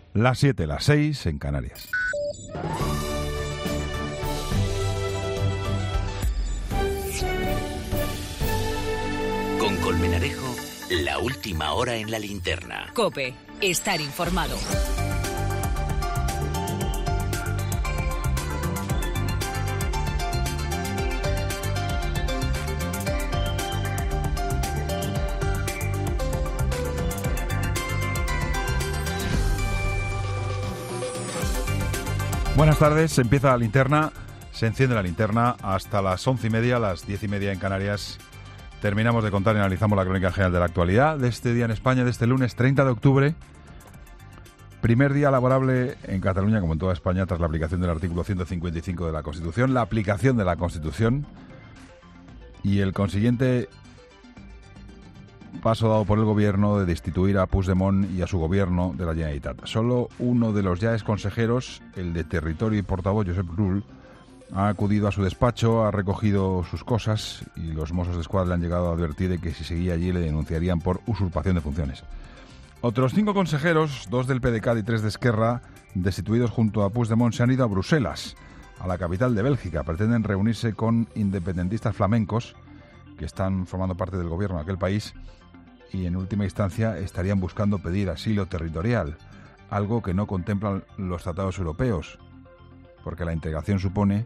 Las 7, las 6 en Canarias. Con Colmenarejo, la última hora en la linterna. COPE, estar informado. Buenas tardes, empieza la linterna, se enciende la linterna hasta las 11:30, las 10:30 en Canarias. Terminamos de contar y analizamos la crónica general de la actualidad de este día en España, de este lunes 30 de octubre. Primer día laborable en Cataluña, como en toda España, tras la aplicación del artículo 155 de la Constitución, la aplicación de la Constitución y el consiguiente paso dado por el gobierno de destituir a Puigdemont y a su gobierno de la Generalitat. Solo uno de los ya exconsejeros, el de Territorio y portavoz, Josep Rull, ha acudido a su despacho, ha recogido sus cosas y los Mossos d'Esquadra le han llegado a advertir de que si seguía allí le denunciarían por usurpación de funciones. Otros 5 consejeros, 2 del PDeCAT y 3 de Esquerra, destituidos junto a Puigdemont, se han ido a Bruselas, a la capital de Bélgica. Pretenden reunirse con independentistas flamencos que están formando parte del gobierno de aquel país y en última instancia estarían buscando pedir asilo territorial, algo que no contemplan los tratados europeos, porque la integración supone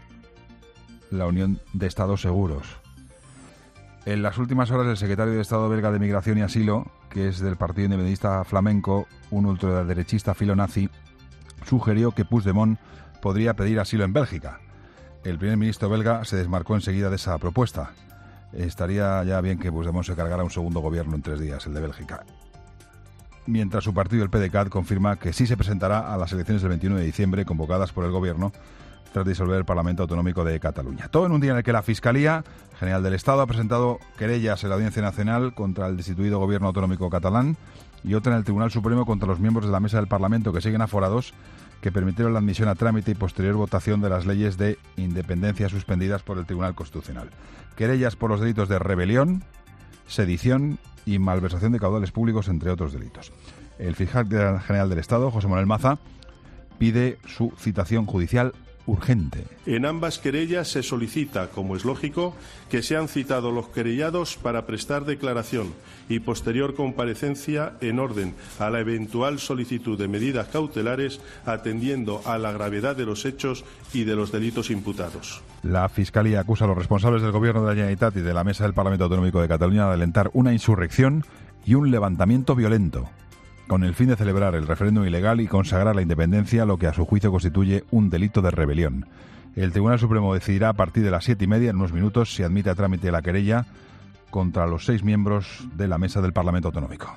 la unión de Estados seguros. En las últimas horas, el secretario de Estado belga de Migración y Asilo, que es del partido independentista flamenco, un ultraderechista filonazi, sugirió que Puigdemont podría pedir asilo en Bélgica. El primer ministro belga se desmarcó enseguida de esa propuesta. Estaría ya bien que Puigdemont se cargara un segundo gobierno en 3 días, el de Bélgica. Mientras su partido, el PDeCAT, confirma que sí se presentará a las elecciones del 21 de diciembre convocadas por el gobierno tras disolver el Parlamento Autonómico de Cataluña. Todo en un día en el que la Fiscalía General del Estado ha presentado querellas en la Audiencia Nacional contra el destituido gobierno autonómico catalán y otra en el Tribunal Supremo contra los miembros de la Mesa del Parlamento que siguen aforados, que permitieron la admisión a trámite y posterior votación de las leyes de independencia suspendidas por el Tribunal Constitucional. Querellas por los delitos de rebelión, sedición y malversación de caudales públicos, entre otros delitos. El fiscal general del Estado, José Manuel Maza, pide su citación judicial urgente. En ambas querellas se solicita, como es lógico, que sean citados los querellados para prestar declaración y posterior comparecencia en orden a la eventual solicitud de medidas cautelares, atendiendo a la gravedad de los hechos y de los delitos imputados. La Fiscalía acusa a los responsables del Gobierno de la Generalitat y de la Mesa del Parlamento Autonómico de Cataluña de alentar una insurrección y un levantamiento violento, con el fin de celebrar el referéndum ilegal y consagrar la independencia, lo que a su juicio constituye un delito de rebelión. El Tribunal Supremo decidirá a partir de las 7:30, en unos minutos, si admite a trámite la querella contra los 6 miembros de la Mesa del Parlamento Autonómico.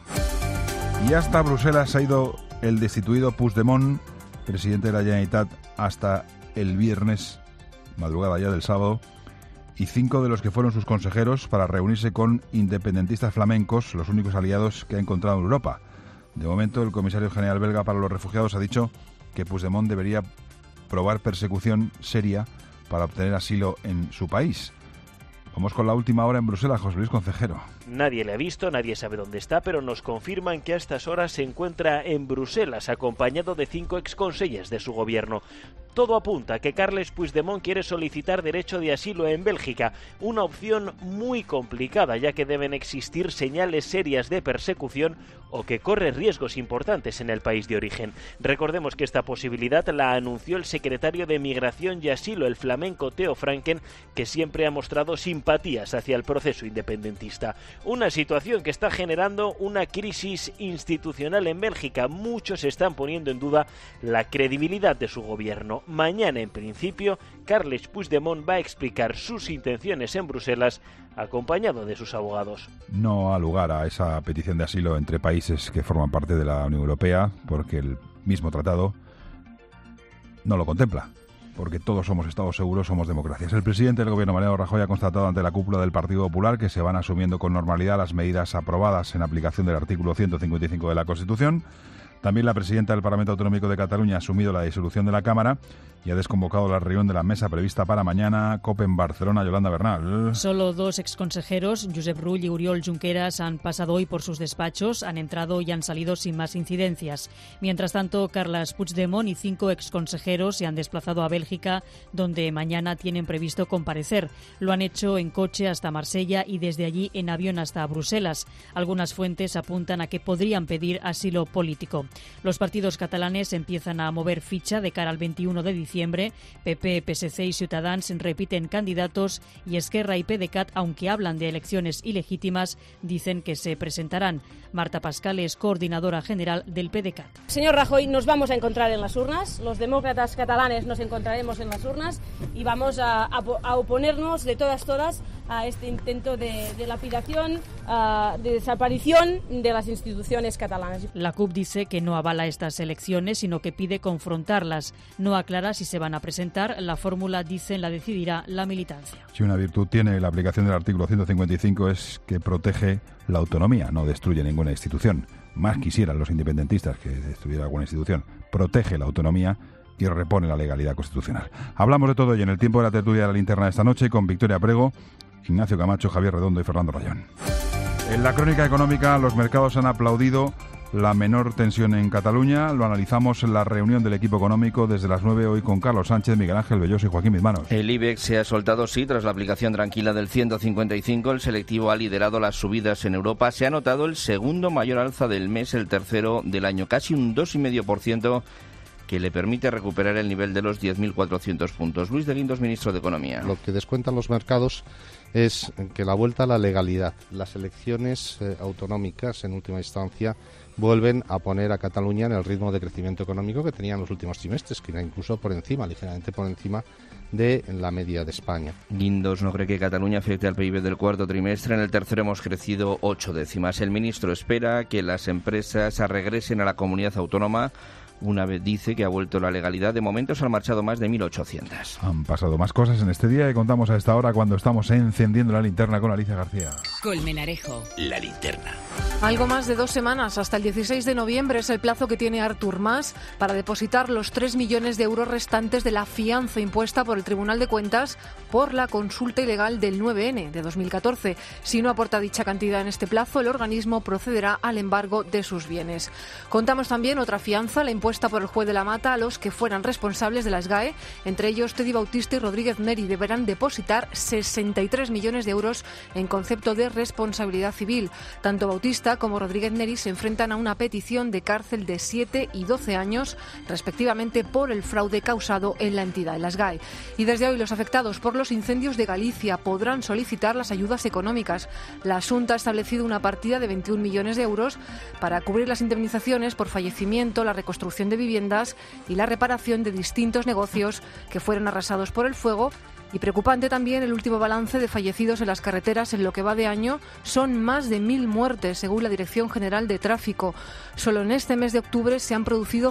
Y hasta Bruselas ha ido el destituido Puigdemont, presidente de la Generalitat, hasta el viernes, madrugada ya del sábado, y 5 de los que fueron sus consejeros para reunirse con independentistas flamencos, los únicos aliados que ha encontrado en Europa. De momento, el comisario general belga para los refugiados ha dicho que Puigdemont debería probar persecución seria para obtener asilo en su país. Vamos con la última hora en Bruselas, José Luis Concejero. Nadie le ha visto, nadie sabe dónde está, pero nos confirman que a estas horas se encuentra en Bruselas, acompañado de 5 exconsellers de su gobierno. Todo apunta a que Carles Puigdemont quiere solicitar derecho de asilo en Bélgica, una opción muy complicada, ya que deben existir señales serias de persecución o que corre riesgos importantes en el país de origen. Recordemos que esta posibilidad la anunció el secretario de Migración y Asilo, el flamenco Theo Franken, que siempre ha mostrado simpatías hacia el proceso independentista. Una situación que está generando una crisis institucional en Bélgica. Muchos están poniendo en duda la credibilidad de su gobierno. Mañana, en principio, Carles Puigdemont va a explicar sus intenciones en Bruselas, acompañado de sus abogados. No ha lugar a esa petición de asilo entre países que forman parte de la Unión Europea, porque el mismo tratado no lo contempla, porque todos somos Estados seguros, somos democracias. El presidente del Gobierno, Mariano Rajoy, ha constatado ante la cúpula del Partido Popular que se van asumiendo con normalidad las medidas aprobadas en aplicación del artículo 155 de la Constitución. También la presidenta del Parlamento Autonómico de Cataluña ha asumido la disolución de la Cámara y ha desconvocado la reunión de la mesa prevista para mañana. COPE en Barcelona, Yolanda Bernal. Solo 2 exconsejeros, Josep Rull y Oriol Junqueras, han pasado hoy por sus despachos, han entrado y han salido sin más incidencias. Mientras tanto, Carles Puigdemont y 5 exconsejeros se han desplazado a Bélgica, donde mañana tienen previsto comparecer. Lo han hecho en coche hasta Marsella y desde allí en avión hasta Bruselas. Algunas fuentes apuntan a que podrían pedir asilo político. Los partidos catalanes empiezan a mover ficha de cara al 21 de diciembre. PP, PSC y Ciutadans repiten candidatos y Esquerra y PDeCAT, aunque hablan de elecciones ilegítimas, dicen que se presentarán. Marta Pascal es coordinadora general del PDeCAT. Señor Rajoy, nos vamos a encontrar en las urnas, los demócratas catalanes nos encontraremos en las urnas y vamos a oponernos de todas a este intento de lapidación, de desaparición de las instituciones catalanas. La CUP dice que no avala estas elecciones, sino que pide confrontarlas. No aclara si se van a presentar. La fórmula, dicen, la decidirá la militancia. Si una virtud tiene la aplicación del artículo 155 es que protege la autonomía, no destruye ninguna institución. Más quisieran los independentistas que destruyera alguna institución. Protege la autonomía y repone la legalidad constitucional. Hablamos de todo ello en el tiempo de la tertulia de la linterna de esta noche con Victoria Prego, Ignacio Camacho, Javier Redondo y Fernando Rayón. En la crónica económica, los mercados han aplaudido la menor tensión en Cataluña. Lo analizamos en la reunión del equipo económico desde las 9 hoy con Carlos Sánchez, Miguel Ángel Belloso y Joaquín Mismanos. El IBEX se ha soltado, sí, tras la aplicación tranquila del 155. El selectivo ha liderado las subidas en Europa. Se ha notado el segundo mayor alza del mes, el tercero del año, casi un 2,5%, que le permite recuperar el nivel de los 10.400 puntos. Luis de Guindos, ministro de Economía. Lo que descuentan los mercados es que la vuelta a la legalidad, las elecciones autonómicas, en última instancia, vuelven a poner a Cataluña en el ritmo de crecimiento económico que tenía en los últimos trimestres, que era incluso por encima, ligeramente por encima de la media de España. Guindos no cree que Cataluña afecte al PIB del cuarto trimestre. En el tercero hemos crecido 8 décimas. El ministro espera que las empresas regresen a la comunidad autónoma. Una vez dice que ha vuelto la legalidad. De momento se han marchado más de 1.800. Han pasado más cosas en este día y contamos a esta hora cuando estamos encendiendo la linterna con Alicia García. Colmenarejo. La linterna. Algo más de 2 semanas, hasta el 16 de noviembre, es el plazo que tiene Artur Mas para depositar los 3 millones de euros restantes de la fianza impuesta por el Tribunal de Cuentas por la consulta ilegal del 9N de 2014. Si no aporta dicha cantidad en este plazo, el organismo procederá al embargo de sus bienes. Contamos también otra fianza, la impuesta por el juez de la Mata a los que fueran responsables de la SGAE. Entre ellos, Tedi Bautista y Rodríguez Neri deberán depositar 63 millones de euros en concepto de responsabilidad civil. Tanto Bautista como Rodríguez Neri se enfrentan a una petición de cárcel de 7 y 12 años, respectivamente, por el fraude causado en la entidad, en la SGAE. Y desde hoy los afectados por los incendios de Galicia podrán solicitar las ayudas económicas. La Xunta ha establecido una partida de 21 millones de euros para cubrir las indemnizaciones por fallecimiento, la reconstrucción de viviendas y la reparación de distintos negocios que fueron arrasados por el fuego. Y preocupante también el último balance de fallecidos en las carreteras en lo que va de año. Son más de 1.000 muertes, según la Dirección General de Tráfico. Solo en este mes de octubre se han producido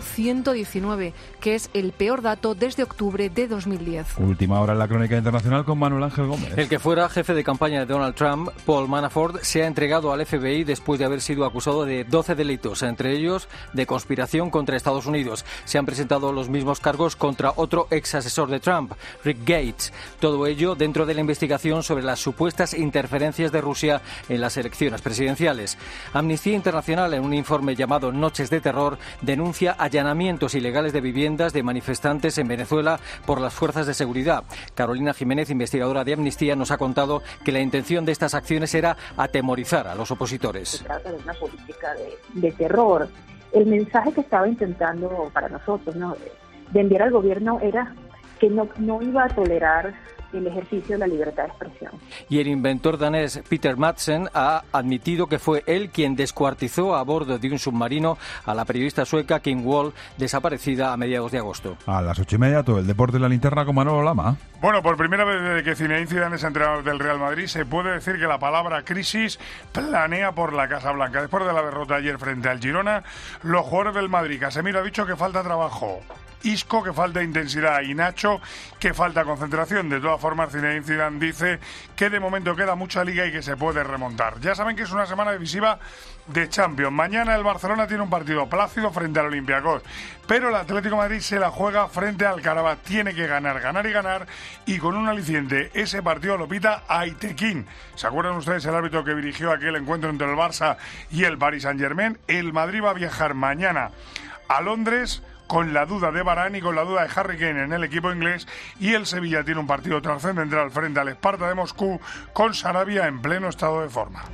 119, que es el peor dato desde octubre de 2010. Última hora en la crónica internacional con Manuel Ángel Gómez. El que fuera jefe de campaña de Donald Trump, Paul Manafort, se ha entregado al FBI después de haber sido acusado de 12 delitos, entre ellos de conspiración contra Estados Unidos. Se han presentado los mismos cargos contra otro ex asesor de Trump, Rick Gates. Todo ello dentro de la investigación sobre las supuestas interferencias de Rusia en las elecciones presidenciales. Amnistía Internacional, en un informe llamado Noches de Terror, denuncia allanamientos ilegales de viviendas de manifestantes en Venezuela por las fuerzas de seguridad. Carolina Jiménez, investigadora de Amnistía, nos ha contado que la intención de estas acciones era atemorizar a los opositores. Se trata de una política de terror. El mensaje que estaba intentando para nosotros, ¿no?, de enviar al gobierno era que no iba a tolerar el ejercicio de la libertad de expresión. Y el inventor danés Peter Madsen ha admitido que fue él quien descuartizó a bordo de un submarino a la periodista sueca Kim Wall, desaparecida a mediados de agosto. A las 8:30, todo el deporte de la linterna con Manolo Lama. Bueno, por primera vez desde que Zinedine Zidane es entrenador del Real Madrid, se puede decir que la palabra crisis planea por la Casa Blanca. Después de la derrota ayer frente al Girona, los jugadores del Madrid, Casemiro ha dicho que falta trabajo. Isco, que falta intensidad, y Nacho, que falta concentración. De todas formas, Zinedine Zidane dice que de momento queda mucha liga y que se puede remontar. Ya saben que es una semana decisiva de Champions. Mañana el Barcelona tiene un partido plácido frente al Olympiacos, pero el Atlético de Madrid se la juega frente al Qarabag. Tiene que ganar, ganar y ganar, y con un aliciente. Ese partido lo pita Aitekin. ¿Se acuerdan ustedes el árbitro que dirigió aquel encuentro entre el Barça y el Paris Saint-Germain? El Madrid va a viajar mañana a Londres con la duda de Varane y con la duda de Harry Kane en el equipo inglés, y el Sevilla tiene un partido trascendental frente al Sparta de Moscú con Sarabia en pleno estado de forma.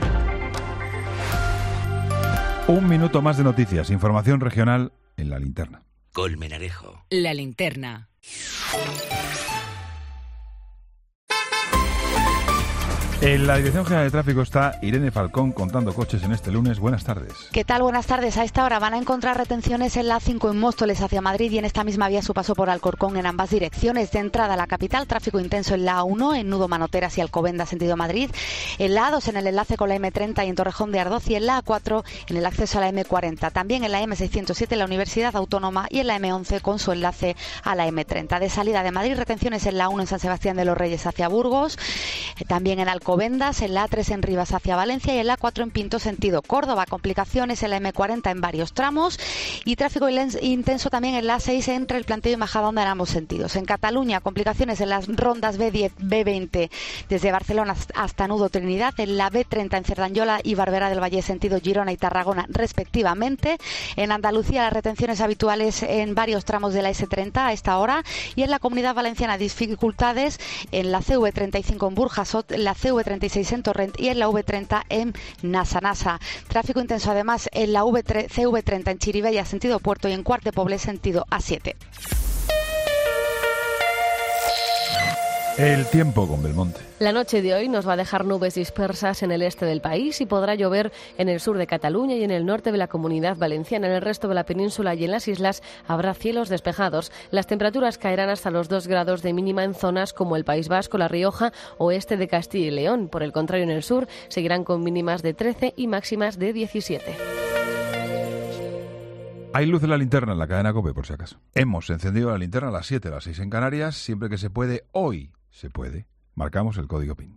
Un minuto más de noticias, información regional en La Linterna. Colmenarejo. La Linterna. En la Dirección General de Tráfico está Irene Falcón contando coches en este lunes. Buenas tardes. ¿Qué tal? Buenas tardes. A esta hora van a encontrar retenciones en la A5 en Móstoles hacia Madrid y en esta misma vía su paso por Alcorcón en ambas direcciones. De entrada a la capital, tráfico intenso en la A1 en Nudo Manoteras y Alcobendas sentido Madrid, en la A2 en el enlace con la M30 y en Torrejón de Ardoz, y en la A4 en el acceso a la M40. También en la M607 en la Universidad Autónoma y en la M11 con su enlace a la M30. De salida de Madrid, retenciones en la A1 en San Sebastián de los Reyes hacia Burgos, también en Alcobendas, en la A3 en Rivas hacia Valencia y en la A4 en Pinto sentido Córdoba. Complicaciones en la M40 en varios tramos y tráfico intenso también en la A6 entre el Plantío y Majadahonda en ambos sentidos. En Cataluña, complicaciones en las rondas B10, B20 desde Barcelona hasta Nudo Trinidad, en la B30 en Cerdanyola y Barberá del Valle sentido Girona y Tarragona respectivamente. En Andalucía, las retenciones habituales en varios tramos de la S30 a esta hora, y en la Comunidad Valenciana dificultades en la CV35 en Burjasot, la CV36 en Torrent y en la V30 en Nasa. Tráfico intenso además en la CV30 en Chirivella sentido Puerto y en Quart de Poblet sentido A7. El tiempo con Belmonte. La noche de hoy nos va a dejar nubes dispersas en el este del país y podrá llover en el sur de Cataluña y en el norte de la Comunidad Valenciana. En el resto de la península y en las islas habrá cielos despejados. Las temperaturas caerán hasta los 2 grados de mínima en zonas como el País Vasco, La Rioja, oeste de Castilla y León. Por el contrario, en el sur seguirán con mínimas de 13 y máximas de 17. Hay luz en la linterna en la cadena COPE, por si acaso. Hemos encendido la linterna a las 7, a las 6 en Canarias, siempre que se puede. Hoy se puede. Marcamos el código PIN.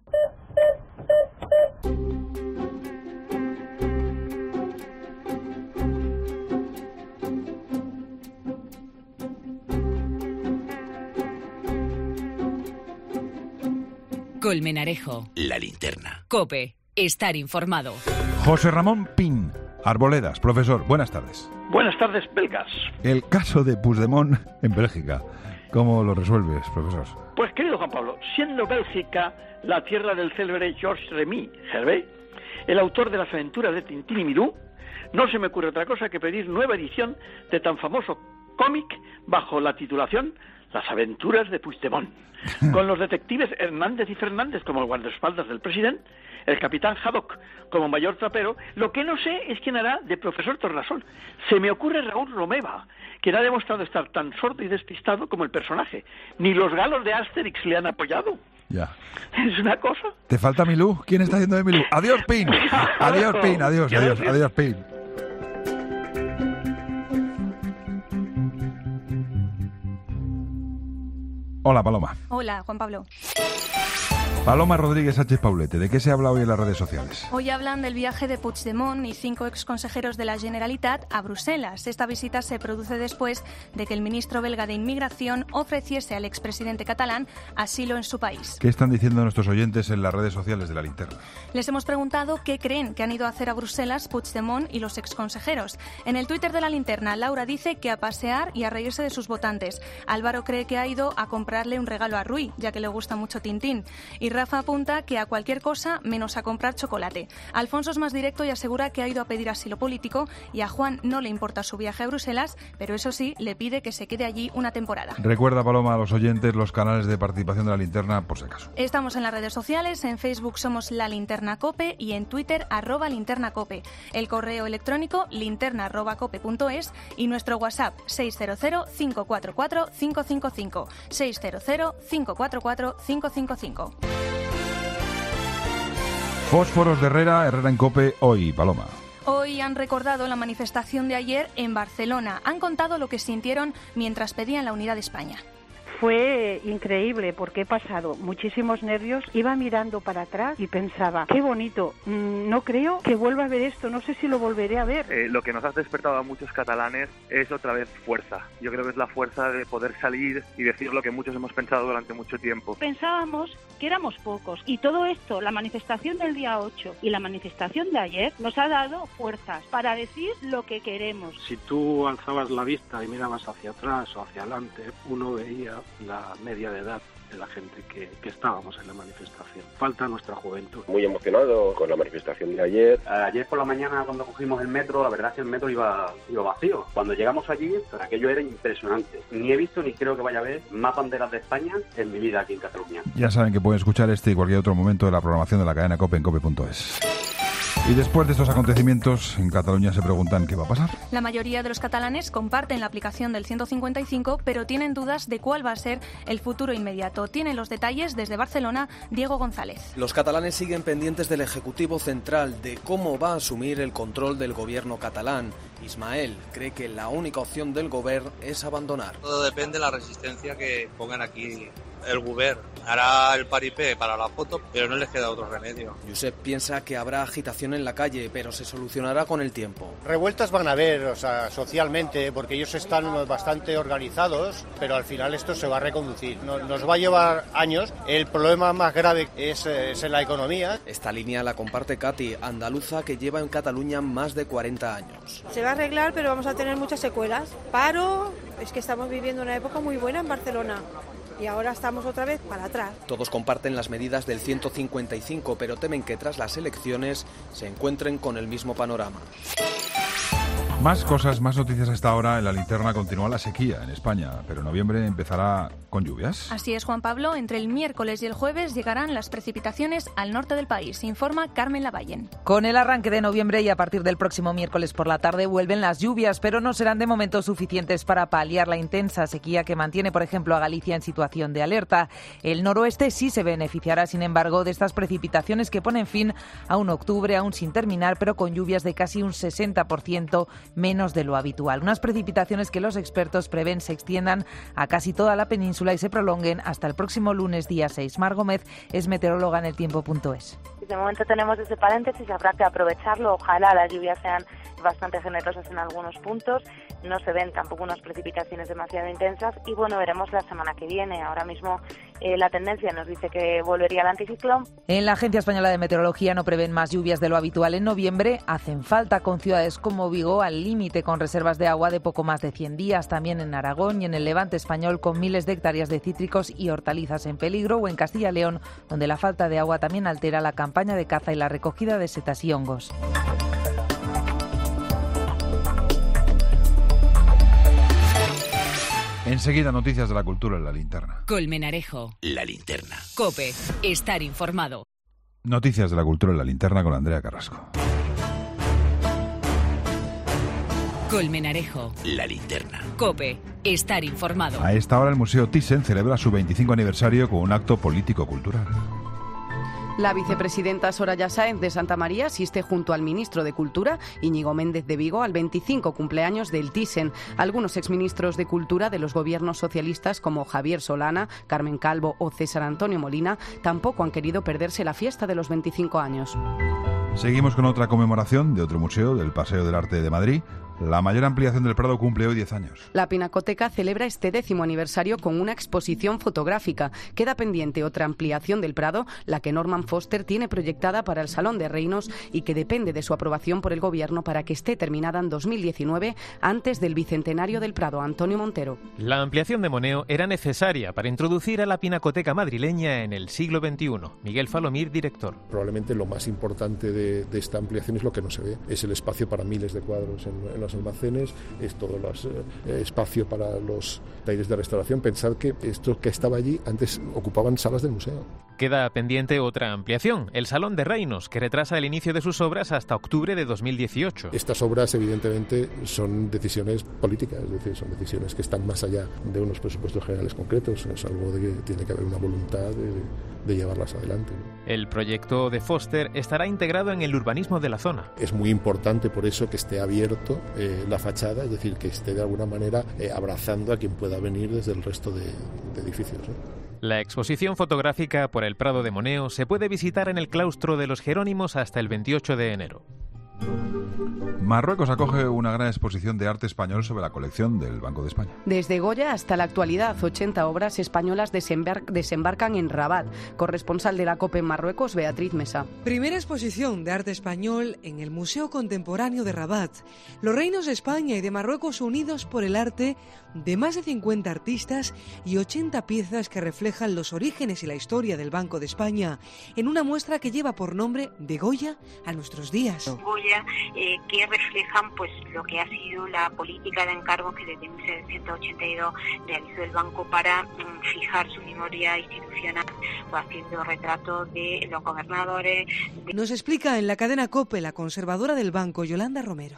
Colmenarejo. La Linterna. COPE. Estar informado. José Ramón Pin, Arboledas, profesor. Buenas tardes. Buenas tardes, belgas. El caso de Puigdemont en Bélgica. ¿Cómo lo resuelves, profesor? Pues, querido Juan Pablo, siendo Bélgica la tierra del célebre Georges Remy Hervé, el autor de las aventuras de Tintín y Milú, no se me ocurre otra cosa que pedir nueva edición de tan famoso cómic bajo la titulación Las aventuras de Puigdemont, con los detectives Hernández y Fernández como el guardaespaldas del presidente, el capitán Haddock como mayor trapero. Lo que no sé es quién hará de profesor Tornasol. Se me ocurre Raúl Romeva, quien ha demostrado estar tan sordo y despistado como el personaje. Ni los galos de Asterix le han apoyado. Ya. Es una cosa. ¿Te falta Milú? ¿Quién está haciendo de Milú? ¡Adiós, Pin! ¡Adiós, Pin! ¡Adiós, Pin! Hola, Paloma. Hola, Juan Pablo. Paloma Rodríguez Sánchez Paulete, ¿de qué se habla hoy en las redes sociales? Hoy hablan del viaje de Puigdemont y 5 exconsejeros de la Generalitat a Bruselas. Esta visita se produce después de que el ministro belga de Inmigración ofreciese al expresidente catalán asilo en su país. ¿Qué están diciendo nuestros oyentes en las redes sociales de La Linterna? Les hemos preguntado qué creen que han ido a hacer a Bruselas Puigdemont y los exconsejeros. En el Twitter de La Linterna, Laura dice que a pasear y a reírse de sus votantes. Álvaro cree que ha ido a comprarle un regalo a Rui, ya que le gusta mucho Tintín. Y Rafa apunta que a cualquier cosa menos a comprar chocolate. Alfonso es más directo y asegura que ha ido a pedir asilo político, y a Juan no le importa su viaje a Bruselas, pero eso sí, le pide que se quede allí una temporada. Recuerda, Paloma, a los oyentes los canales de participación de La Linterna, por si acaso. Estamos en las redes sociales, en Facebook somos La Linterna COPE y en Twitter @linternacope. El correo electrónico linterna@cope.es y nuestro WhatsApp 600-544-555. 600-544-555. Fósforos de Herrera en COPE hoy, Paloma. Hoy han recordado la manifestación de ayer en Barcelona. Han contado lo que sintieron mientras pedían la unidad de España. Fue increíble porque he pasado muchísimos nervios, iba mirando para atrás y pensaba, qué bonito, no creo que vuelva a ver esto, no sé si lo volveré a ver. Lo que nos ha despertado a muchos catalanes es otra vez fuerza. Yo creo que es la fuerza de poder salir y decir lo que muchos hemos pensado durante mucho tiempo. Pensábamos que éramos pocos y todo esto, la manifestación del día 8 y la manifestación de ayer, nos ha dado fuerzas para decir lo que queremos. Si tú alzabas la vista y mirabas hacia atrás o hacia adelante, uno veía la media de edad de la gente que estábamos en la manifestación. Falta nuestra juventud. Muy emocionado con la manifestación de ayer. Ayer por la mañana cuando cogimos el metro, la verdad es que el metro iba vacío. Cuando llegamos allí, pues aquello era impresionante. Ni he visto ni creo que vaya a ver más banderas de España en mi vida aquí en Cataluña. Ya saben que pueden escuchar este y cualquier otro momento de la programación de la cadena COPE en cope.es. Y después de estos acontecimientos, en Cataluña se preguntan qué va a pasar. La mayoría de los catalanes comparten la aplicación del 155, pero tienen dudas de cuál va a ser el futuro inmediato. Tienen los detalles desde Barcelona, Diego González. Los catalanes siguen pendientes del Ejecutivo Central, de cómo va a asumir el control del gobierno catalán. Ismael cree que la única opción del gobierno es abandonar. Todo depende de la resistencia que pongan aquí el gobierno. Hará el paripé para la foto, pero no les queda otro remedio. Josep piensa que habrá agitación en la calle, pero se solucionará con el tiempo. Revueltas van a haber, o sea, socialmente, porque ellos están bastante organizados, pero al final esto se va a reconducir. Nos va a llevar años. El problema más grave es en la economía. Esta línea la comparte Katy, andaluza que lleva en Cataluña más de 40 años. Se va a arreglar, pero vamos a tener muchas secuelas. Paro, es que estamos viviendo una época muy buena en Barcelona. Y ahora estamos otra vez para atrás. Todos comparten las medidas del 155, pero temen que tras las elecciones se encuentren con el mismo panorama. Más cosas, más noticias a esta hora. En la linterna continúa la sequía en España, pero noviembre empezará con lluvias. Así es, Juan Pablo. Entre el miércoles y el jueves llegarán las precipitaciones al norte del país, informa Carmen Lavallen. Con el arranque de noviembre y a partir del próximo miércoles por la tarde vuelven las lluvias, pero no serán de momento suficientes para paliar la intensa sequía que mantiene, por ejemplo, a Galicia en situación de alerta. El noroeste sí se beneficiará, sin embargo, de estas precipitaciones que ponen fin a un octubre aún sin terminar, pero con lluvias de casi un 60% menos de lo habitual. Unas precipitaciones que los expertos prevén se extiendan a casi toda la península y se prolonguen hasta el próximo lunes día 6. Mar Gómez es meteoróloga en eltiempo.es. De momento tenemos ese paréntesis, habrá que aprovecharlo. Ojalá las lluvias sean bastante generosas en algunos puntos. No se ven tampoco unas precipitaciones demasiado intensas y bueno, veremos la semana que viene. Ahora mismo la tendencia nos dice que volvería al anticiclón. En la Agencia Española de Meteorología no prevén más lluvias de lo habitual en noviembre. Hacen falta con ciudades como Vigo al límite con reservas de agua de poco más de 100 días. También en Aragón y en el Levante español con miles de hectáreas de cítricos y hortalizas en peligro, o en Castilla y León, donde la falta de agua también altera la campaña de caza y la recogida de setas y hongos. Enseguida noticias de la cultura en la linterna. Colmenarejo. La linterna. COPE. Estar informado. Noticias de la cultura en la linterna con Andrea Carrasco. Colmenarejo. La linterna. COPE. Estar informado. A esta hora el Museo Thyssen celebra su 25 aniversario con un acto político-cultural. La vicepresidenta Soraya Sáenz de Santa María asiste junto al ministro de Cultura, Íñigo Méndez de Vigo, al 25 cumpleaños del Thyssen. Algunos exministros de Cultura de los gobiernos socialistas como Javier Solana, Carmen Calvo o César Antonio Molina tampoco han querido perderse la fiesta de los 25 años. Seguimos con otra conmemoración de otro museo, del Paseo del Arte de Madrid. La mayor ampliación del Prado cumple hoy 10 años. La Pinacoteca celebra este 10º aniversario con una exposición fotográfica. Queda pendiente otra ampliación del Prado, la que Norman Foster tiene proyectada para el Salón de Reinos y que depende de su aprobación por el Gobierno para que esté terminada en 2019, antes del bicentenario del Prado. Antonio Montero. La ampliación de Moneo era necesaria para introducir a la Pinacoteca madrileña en el siglo XXI. Miguel Falomir, director. Probablemente lo más importante de esta ampliación es lo que no se ve. Es el espacio para miles de cuadros en las los almacenes, es todo el espacio para los talleres de restauración. Pensad que esto que estaba allí antes ocupaban salas del museo. Queda pendiente otra ampliación, el Salón de Reinos, que retrasa el inicio de sus obras hasta octubre de 2018. Estas obras, evidentemente, son decisiones políticas, es decir, son decisiones que están más allá de unos presupuestos generales concretos. Es algo de que tiene que haber una voluntad de llevarlas adelante. El proyecto de Foster estará integrado en el urbanismo de la zona. Es muy importante por eso que esté abierto la fachada, es decir, que esté de alguna manera abrazando a quien pueda venir desde el resto de edificios. La exposición fotográfica por el Prado de Moneo se puede visitar en el claustro de los Jerónimos hasta el 28 de enero. Marruecos acoge una gran exposición de arte español sobre la colección del Banco de España. Desde Goya hasta la actualidad, 80 obras españolas desembarcan en Rabat. Corresponsal de la COPE en Marruecos, Beatriz Mesa. Primera exposición de arte español en el Museo Contemporáneo de Rabat. Los reinos de España y de Marruecos unidos por el arte de más de 50 artistas y 80 piezas que reflejan los orígenes y la historia del Banco de España, en una muestra que lleva por nombre De Goya a nuestros días. Goya, que reflejan pues lo que ha sido la política de encargo que desde 1782 realizó el banco para fijar su memoria institucional, o haciendo retratos de los gobernadores. Nos explica en la cadena COPE la conservadora del banco, Yolanda Romero.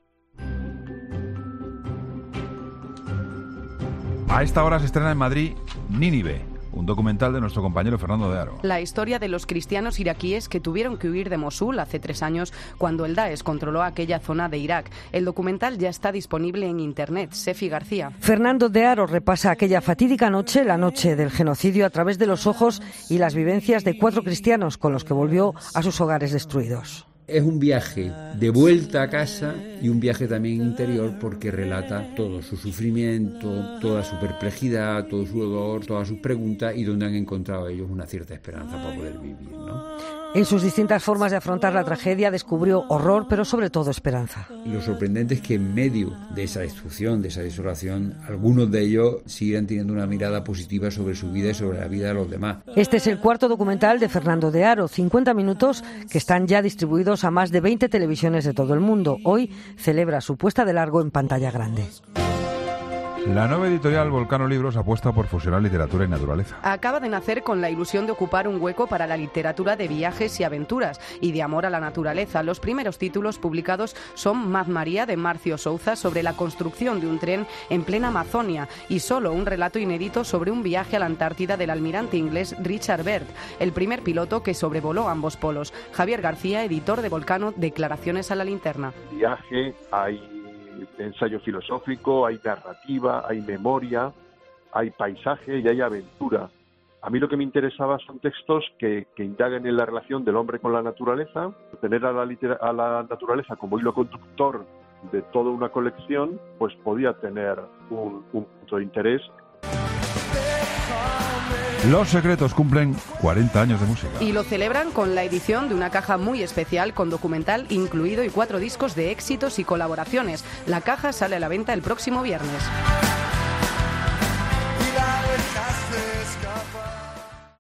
A esta hora se estrena en Madrid Nínive, un documental de nuestro compañero Fernando de Aro. La historia de los cristianos iraquíes que tuvieron que huir de Mosul hace 3 años cuando el Daesh controló aquella zona de Irak. El documental ya está disponible en Internet. Sefi García. Fernando de Aro repasa aquella fatídica noche, la noche del genocidio, a través de los ojos y las vivencias de 4 cristianos con los que volvió a sus hogares destruidos. Es un viaje de vuelta a casa y un viaje también interior, porque relata todo su sufrimiento, toda su perplejidad, todo su dolor, todas sus preguntas, y donde han encontrado ellos una cierta esperanza para poder vivir, ¿no? En sus distintas formas de afrontar la tragedia descubrió horror, pero sobre todo esperanza. Y lo sorprendente es que en medio de esa destrucción, de esa desolación, algunos de ellos siguen teniendo una mirada positiva sobre su vida y sobre la vida de los demás. Este es el 4º documental de Fernando de Aro, 50 minutos que están ya distribuidos a más de 20 televisiones de todo el mundo. Hoy celebra su puesta de largo en pantalla grande. La nueva editorial Volcano Libros apuesta por fusionar literatura y naturaleza. Acaba de nacer con la ilusión de ocupar un hueco para la literatura de viajes y aventuras y de amor a la naturaleza. Los primeros títulos publicados son Mad María, de Marcio Souza, sobre la construcción de un tren en plena Amazonia, y Solo, un relato inédito sobre un viaje a la Antártida del almirante inglés Richard Byrd, el primer piloto que sobrevoló ambos polos. Javier García, editor de Volcano, declaraciones a la linterna. Viaje, hay ensayo filosófico, hay narrativa, hay memoria, hay paisaje y hay aventura. A mí lo que me interesaba son textos que indaguen en la relación del hombre con la naturaleza. Tener a la naturaleza como hilo conductor de toda una colección, pues podía tener un punto de interés. Los Secretos cumplen 40 años de música. Y lo celebran con la edición de una caja muy especial con documental incluido y 4 discos de éxitos y colaboraciones. La caja sale a la venta el próximo viernes.